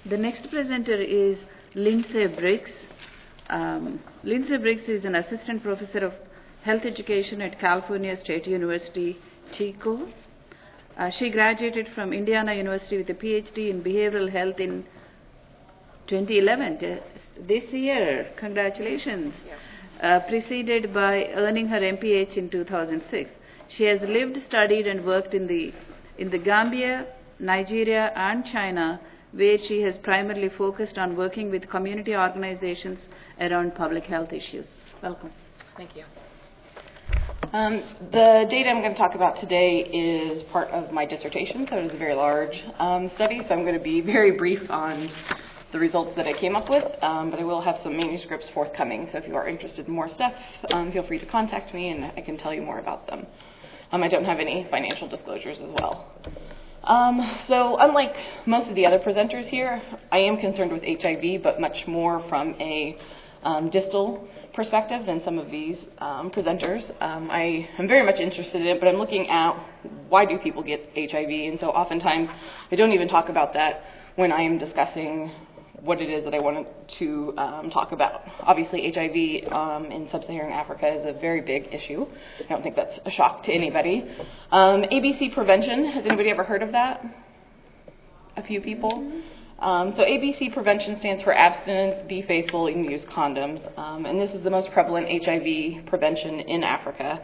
The next presenter is Lindsay Briggs. Lindsay Briggs is an assistant professor of health education at California State University, Chico. She graduated from Indiana University with a PhD in behavioral health in 2011, this year. Congratulations. Preceded by earning her MPH in 2006. She has lived, studied, and worked in the Gambia, Nigeria, and China, where she has primarily focused on working with community organizations around public health issues. Welcome. Thank you. The data I'm going to talk about today is part of my dissertation, so it is a very large study, so I'm going to be very brief on the results that I came up with, but I will have some manuscripts forthcoming, so if you are interested in more stuff, feel free to contact me and I can tell you more about them. I don't have any financial disclosures as well. So unlike most of the other presenters here, I am concerned with HIV, but much more from a distal perspective than some of these presenters. I am very much interested in it, but I'm looking at why do people get HIV, and so oftentimes I don't even talk about that when I am discussing what it is that I wanted to talk about. Obviously, HIV in sub-Saharan Africa is a very big issue. I don't think that's a shock to anybody. ABC prevention, has anybody ever heard of that? A few people? So ABC prevention stands for abstinence, be faithful, and use condoms. And this is the most prevalent HIV prevention in Africa.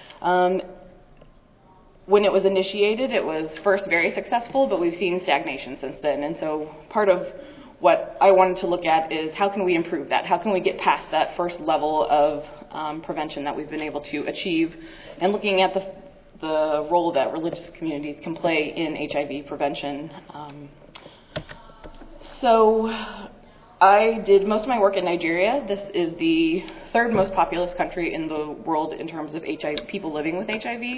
When it was initiated, it was first very successful, but we've seen stagnation since then. And so part of what I wanted to look at is how can we improve that? How can we get past that first level of prevention that we've been able to achieve? And looking at the role that religious communities can play in HIV prevention. So I did most of my work in Nigeria. This is the third most populous country in the world in terms of HIV, people living with HIV.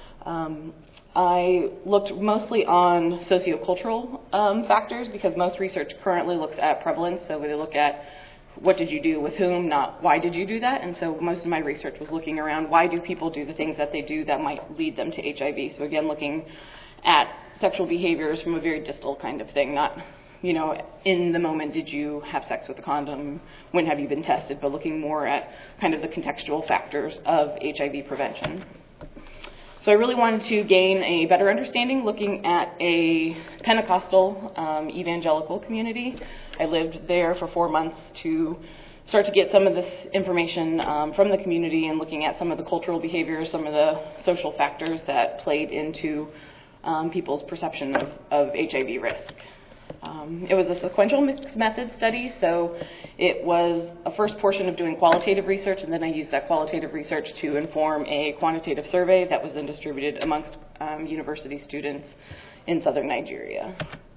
I looked mostly on sociocultural factors because most research currently looks at prevalence. So they look at what did you do with whom, not why did you do that. And so most of my research was looking around why do people do the things that they do that might lead them to HIV. So again, looking at sexual behaviors from a very distal kind of thing, not, you know, in the moment did you have sex with a condom, when have you been tested, but looking more at kind of the contextual factors of HIV prevention. So I really wanted to gain a better understanding looking at a Pentecostal evangelical community. I lived there for 4 months to start to get some of this information from the community and looking at some of the cultural behaviors, some of the social factors that played into people's perception of HIV risk. It was a sequential mixed method study, so it was a first portion of doing qualitative research, and then I used that qualitative research to inform a quantitative survey that was then distributed amongst university students in southern Nigeria.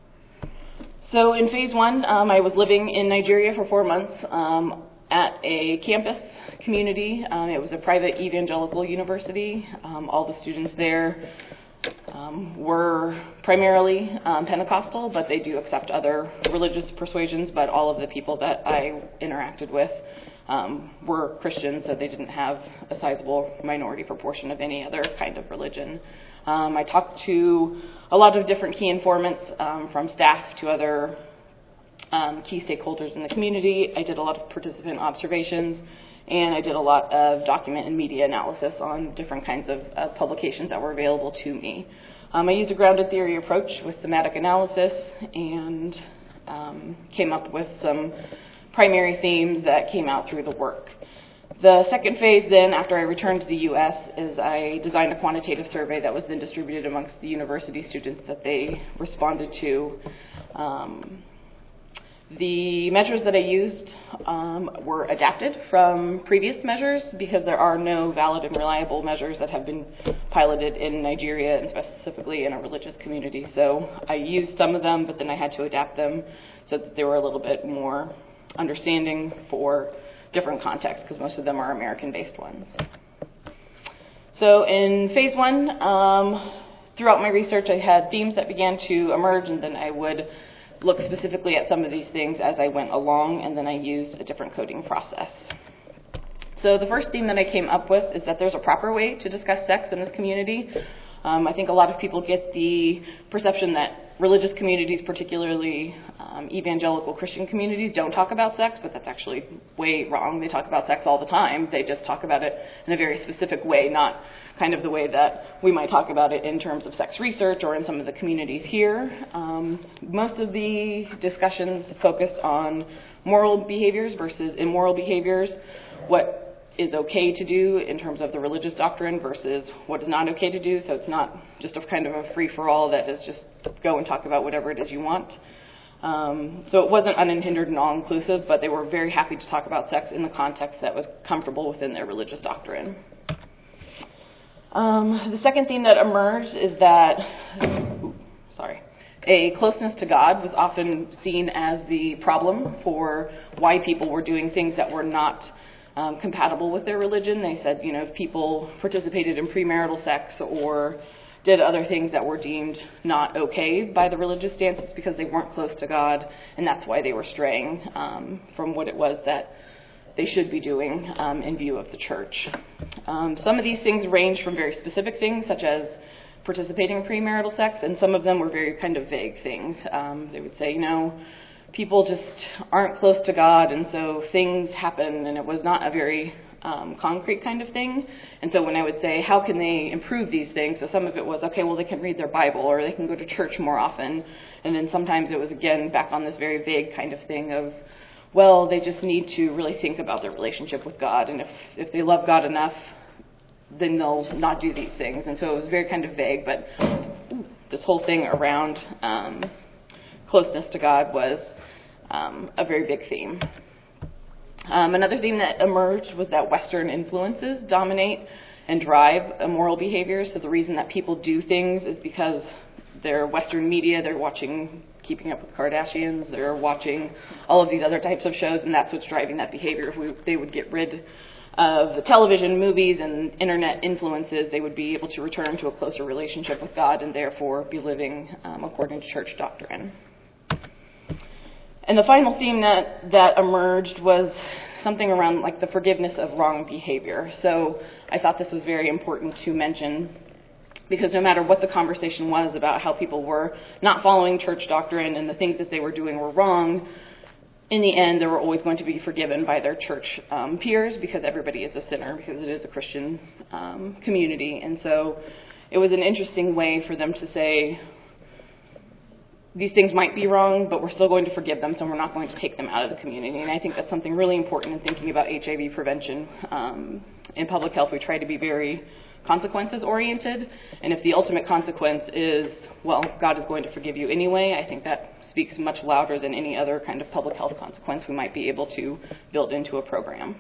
So in phase one, I was living in Nigeria for 4 months at a campus community. It was a private evangelical university. All the students there were primarily Pentecostal, but they do accept other religious persuasions, but all of the people that I interacted with were Christians, so they didn't have a sizable minority proportion of any other kind of religion. I talked to a lot of different key informants, from staff to other key stakeholders in the community. I did a lot of participant observations, and I did a lot of document and media analysis on different kinds of publications that were available to me. I used a grounded theory approach with thematic analysis and came up with some primary themes that came out through the work. The second phase then, after I returned to the U.S., is I designed a quantitative survey that was then distributed amongst the university students that they responded to. The measures that I used were adapted from previous measures because there are no valid and reliable measures that have been piloted in Nigeria and specifically in a religious community. So I used some of them, but then I had to adapt them so that they were a little bit more understanding for different contexts because most of them are American-based ones. So in phase one, throughout my research, I had themes that began to emerge, and then I would look specifically at some of these things as I went along, and then I used a different coding process. So the first theme that I came up with is that there's a proper way to discuss sex in this community. I think a lot of people get the perception that religious communities, particularly evangelical Christian communities, don't talk about sex, but that's actually way wrong. They talk about sex all the time. They just talk about it in a very specific way, not kind of the way that we might talk about it in terms of sex research or in some of the communities here. Most of the discussions focused on moral behaviors versus immoral behaviors, what is okay to do in terms of the religious doctrine versus what is not okay to do. So it's not just a kind of a free-for-all that is just go and talk about whatever it is you want. So it wasn't unhindered and all-inclusive, but they were very happy to talk about sex in the context that was comfortable within their religious doctrine. The second theme that emerged is that, a closeness to God was often seen as the problem for why people were doing things that were not compatible with their religion. They said, if people participated in premarital sex or did other things that were deemed not okay by the religious stances because they weren't close to God, and that's why they were straying from what it was that they should be doing in view of the church. Some of these things range from very specific things, such as participating in premarital sex, and some of them were very kind of vague things. They would say, people just aren't close to God, and so things happen, and it was not a very concrete kind of thing. And so when I would say, how can they improve these things? So some of it was, okay, well, they can read their Bible, or they can go to church more often. And then sometimes it was, again, back on this very vague kind of thing of, well, they just need to really think about their relationship with God, and if they love God enough, then they'll not do these things. And so it was very kind of vague, but this whole thing around closeness to God was a very big theme. Another theme that emerged was that Western influences dominate and drive immoral behavior. So the reason that people do things is because they're Western media, they're watching Keeping Up with Kardashians, they're watching all of these other types of shows, and that's what's driving that behavior. If they would get rid of the television, movies, and internet influences, they would be able to return to a closer relationship with God and therefore be living according to church doctrine. And the final theme that emerged was something around like the forgiveness of wrong behavior. So I thought this was very important to mention, because no matter what the conversation was about how people were not following church doctrine and the things that they were doing were wrong, in the end, they were always going to be forgiven by their church peers, because everybody is a sinner, because it is a Christian community. And so it was an interesting way for them to say, these things might be wrong, but we're still going to forgive them, so we're not going to take them out of the community. And I think that's something really important in thinking about HIV prevention. In public health, we try to be very consequences oriented, and if the ultimate consequence is, well, God is going to forgive you anyway, I think that speaks much louder than any other kind of public health consequence we might be able to build into a program.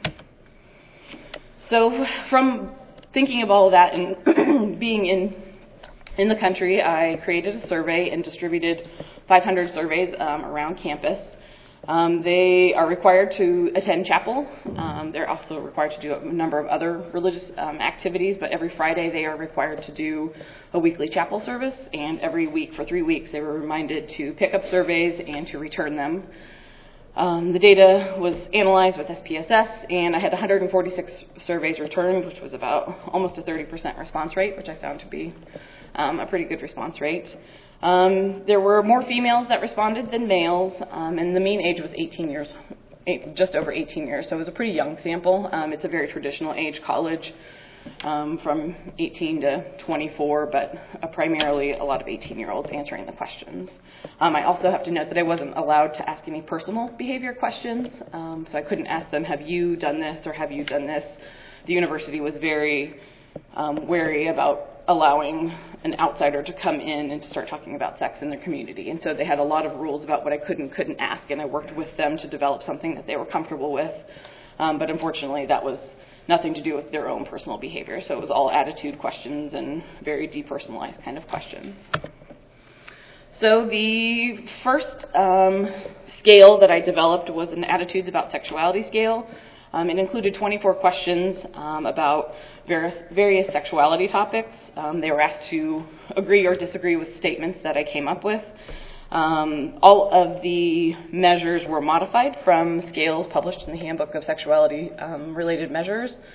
So from thinking of all of that and being in the country, I created a survey and distributed 500 surveys around campus. They are required to attend chapel. They're also required to do a number of other religious activities, but every Friday they are required to do a weekly chapel service, and every week for 3 weeks they were reminded to pick up surveys and to return them. The data was analyzed with SPSS, and I had 146 surveys returned, which was about almost a 30% response rate, which I found to be a pretty good response rate. There were more females that responded than males, and the mean age was 18 years, just over 18 years, so it was a pretty young sample. It's a very traditional age, college, from 18 to 24, but primarily a lot of 18-year-olds answering the questions. I also have to note that I wasn't allowed to ask any personal behavior questions, so I couldn't ask them, have you done this or have you done this? The university was very wary about allowing an outsider to come in and to start talking about sex in their community. And so they had a lot of rules about what I could and couldn't ask, and I worked with them to develop something that they were comfortable with. But unfortunately, that was nothing to do with their own personal behavior. So it was all attitude questions and very depersonalized kind of questions. So the first scale that I developed was an attitudes about sexuality scale. It included 24 questions about various sexuality topics. They were asked to agree or disagree with statements that I came up with. All of the measures were modified from scales published in the Handbook of Sexuality Related Measures.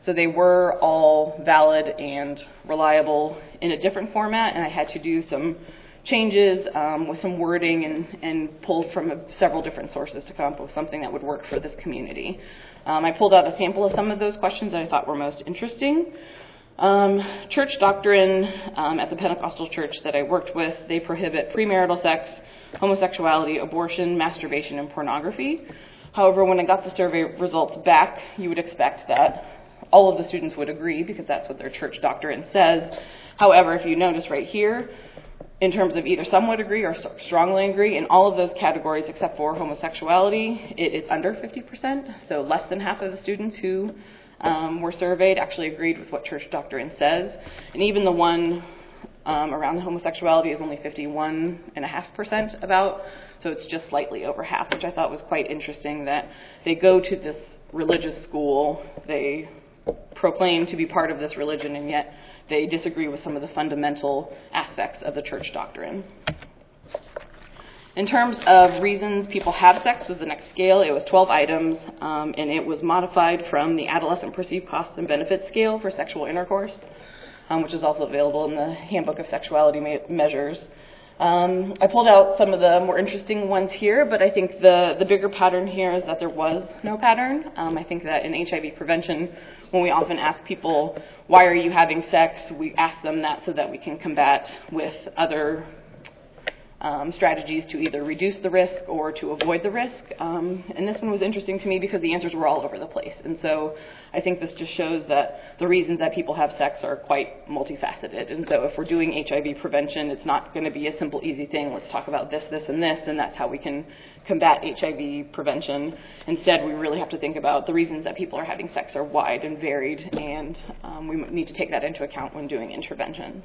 So they were all valid and reliable in a different format, and I had to do some changes with some wording and pulled from several different sources to come up with something that would work for this community. I pulled out a sample of some of those questions that I thought were most interesting. Church doctrine at the Pentecostal church that I worked with, they prohibit premarital sex, homosexuality, abortion, masturbation, and pornography. However, when I got the survey results back, you would expect that all of the students would agree because that's what their church doctrine says. However, if you notice right here, in terms of either some would agree or strongly agree, in all of those categories except for homosexuality, it is under 50%, so less than half of the students who were surveyed actually agreed with what church doctrine says. And even the one around the homosexuality is only 51.5% about, so it's just slightly over half, which I thought was quite interesting that they go to this religious school, they proclaim to be part of this religion, and yet they disagree with some of the fundamental aspects of the church doctrine. In terms of reasons people have sex was the next scale. It was 12 items, and it was modified from the Adolescent Perceived Costs and Benefits Scale for Sexual Intercourse, which is also available in the Handbook of Sexuality Measures. I pulled out some of the more interesting ones here, but I think the bigger pattern here is that there was no pattern. I think that in HIV prevention, when we often ask people, why are you having sex, we ask them that so that we can combat with other strategies to either reduce the risk or to avoid the risk. And this one was interesting to me because the answers were all over the place. And so I think this just shows that the reasons that people have sex are quite multifaceted. And so if we're doing HIV prevention, it's not going to be a simple, easy thing. Let's talk about this, this, and this, and that's how we can combat HIV prevention. Instead, we really have to think about the reasons that people are having sex are wide and varied, and we need to take that into account when doing interventions.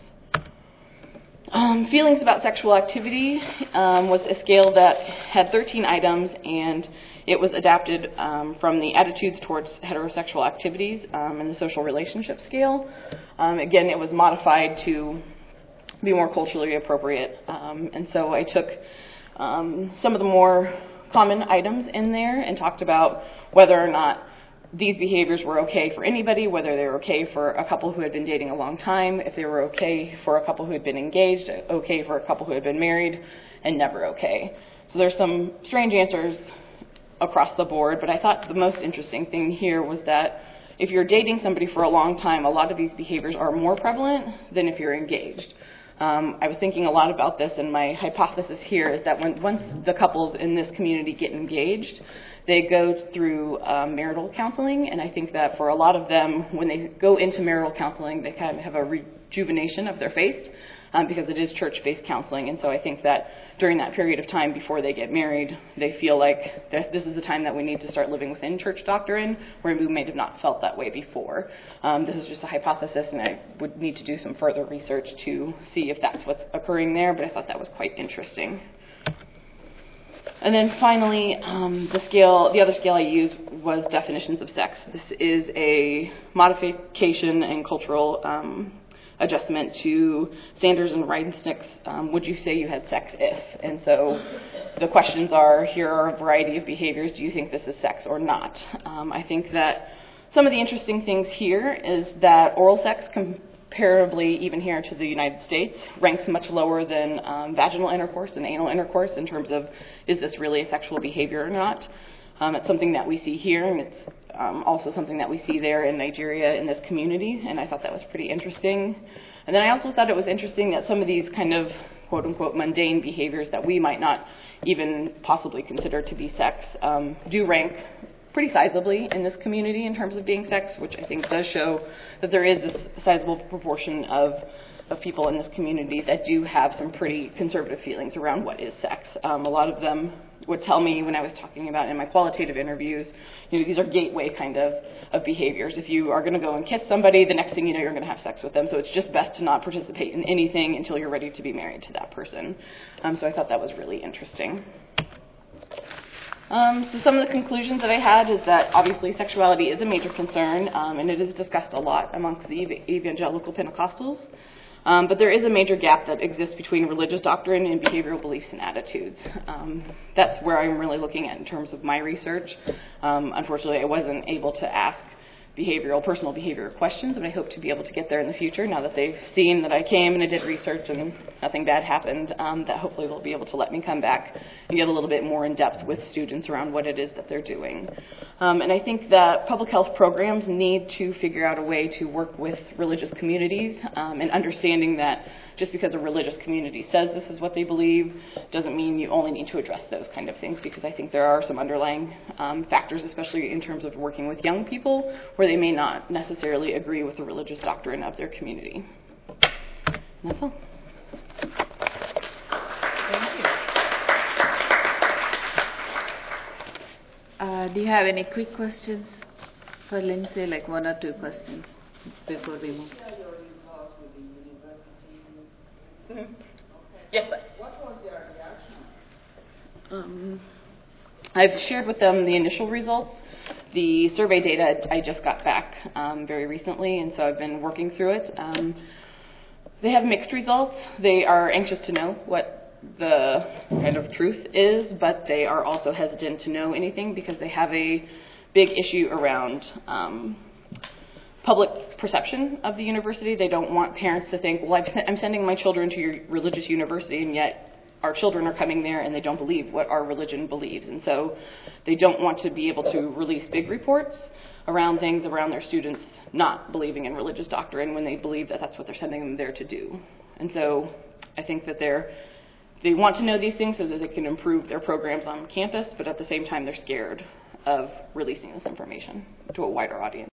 Feelings about sexual activity was a scale that had 13 items, and it was adapted from the attitudes towards heterosexual activities in the social relationship scale. Again, it was modified to be more culturally appropriate, and so I took some of the more common items in there and talked about whether or not these behaviors were okay for anybody, whether they were okay for a couple who had been dating a long time, if they were okay for a couple who had been engaged, okay for a couple who had been married, and never okay. So there's some strange answers across the board, but I thought the most interesting thing here was that if you're dating somebody for a long time, a lot of these behaviors are more prevalent than if you're engaged. I was thinking a lot about this, and my hypothesis here is that once the couples in this community get engaged, they go through marital counseling, and I think that for a lot of them, when they go into marital counseling, they kind of have a rejuvenation of their faith because it is church-based counseling, and so I think that during that period of time before they get married, they feel like this is the time that we need to start living within church doctrine, where we may have not felt that way before. This is just a hypothesis, and I would need to do some further research to see if that's what's occurring there, but I thought that was quite interesting. And then finally, the other scale I used was definitions of sex. This is a modification and cultural adjustment to Sanders and Reinsnick's would you say you had sex if? And so the questions are, here are a variety of behaviors. Do you think this is sex or not? I think that some of the interesting things here is that oral sex, comparably even here to the United States, ranks much lower than vaginal intercourse and anal intercourse in terms of, is this really a sexual behavior or not? It's something that we see here, and it's also something that we see there in Nigeria in this community, and I thought that was pretty interesting. And then I also thought it was interesting that some of these kind of quote-unquote mundane behaviors that we might not even possibly consider to be sex do rank pretty sizably in this community in terms of being sex, which I think does show that there is this sizable proportion of people in this community that do have some pretty conservative feelings around what is sex. A lot of them would tell me when I was talking about in my qualitative interviews, these are gateway kind of behaviors. If you are going to go and kiss somebody, the next thing you know, you're going to have sex with them. So it's just best to not participate in anything until you're ready to be married to that person. So I thought that was really interesting. So some of the conclusions that I had is that obviously sexuality is a major concern, and it is discussed a lot amongst the evangelical Pentecostals. But there is a major gap that exists between religious doctrine and behavioral beliefs and attitudes. That's where I'm really looking at in terms of my research. Unfortunately, I wasn't able to ask personal behavioral questions, but I hope to be able to get there in the future now that they've seen that I came and I did research and nothing bad happened, that hopefully they'll be able to let me come back and get a little bit more in depth with students around what it is that they're doing. And I think that public health programs need to figure out a way to work with religious communities, and understanding that just because a religious community says this is what they believe doesn't mean you only need to address those kind of things, because I think there are some underlying factors, especially in terms of working with young people, where they may not necessarily agree with the religious doctrine of their community. And that's all. Thank you. Do you have any quick questions for Lindsay, like one or two questions before we move? Mm-hmm. Yes, sir. What was their reaction? I've shared with them the initial results. The survey data I just got back very recently, and so I've been working through it. They have mixed results. They are anxious to know what the kind of truth is, but they are also hesitant to know anything because they have a big issue around public perception of the university. They don't want parents to think, well, I'm sending my children to your religious university, and yet our children are coming there and they don't believe what our religion believes. And so they don't want to be able to release big reports around things around their students not believing in religious doctrine when they believe that that's what they're sending them there to do. And so I think that they want to know these things so that they can improve their programs on campus, but at the same time they're scared of releasing this information to a wider audience.